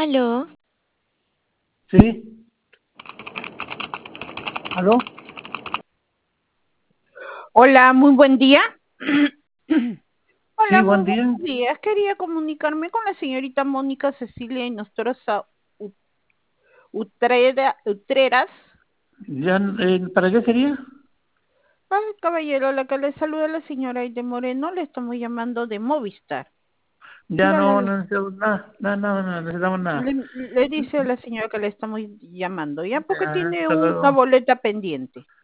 Aló, Sí, ¿aló? Hola, muy buen día. Sí, Hola, muy buen día. buenos días. Quería comunicarme con la señorita Mónica Cecilia y Nostroza Utreras. Ya, ¿para qué sería? Ay, caballero, la que le saluda la señora Aide Moreno, le estamos llamando de Movistar. Ya Dígale, no necesitamos nada, no necesitamos nada. le dice a la señora que le estamos llamando, ya porque Ya, tiene hasta una luego. boleta pendiente.